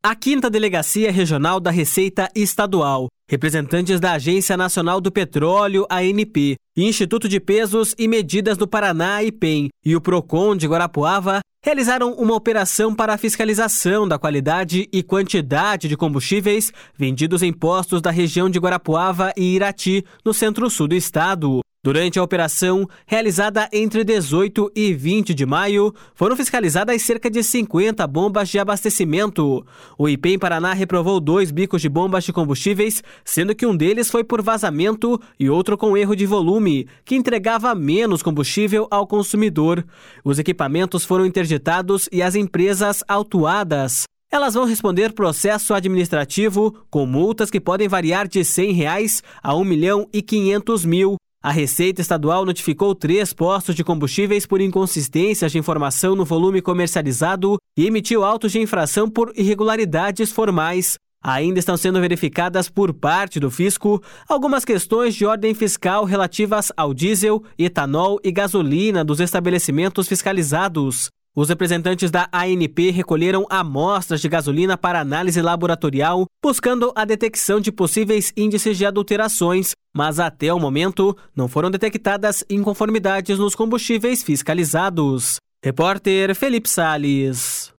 A 5ª Delegacia Regional da Receita Estadual, representantes da Agência Nacional do Petróleo, ANP, Instituto de Pesos e Medidas do Paraná, IPEM, e o PROCON de Guarapuava realizaram uma operação para a fiscalização da qualidade e quantidade de combustíveis vendidos em postos da região de Guarapuava e Irati, no centro-sul do estado. Durante a operação, realizada entre 18 e 20 de maio, foram fiscalizadas cerca de 50 bombas de abastecimento. O IPEM Paraná reprovou 2 bicos de bombas de combustíveis, sendo que um deles foi por vazamento e outro com erro de volume, que entregava menos combustível ao consumidor. Os equipamentos foram interditados e as empresas autuadas. Elas vão responder processo administrativo com multas que podem variar de R$ 100 a R$ 1.500.000. A Receita Estadual notificou 3 postos de combustíveis por inconsistências de informação no volume comercializado e emitiu autos de infração por irregularidades formais. Ainda estão sendo verificadas por parte do fisco algumas questões de ordem fiscal relativas ao diesel, etanol e gasolina dos estabelecimentos fiscalizados. Os representantes da ANP recolheram amostras de gasolina para análise laboratorial, buscando a detecção de possíveis índices de adulterações, mas até o momento não foram detectadas inconformidades nos combustíveis fiscalizados. Repórter Felipe Salles.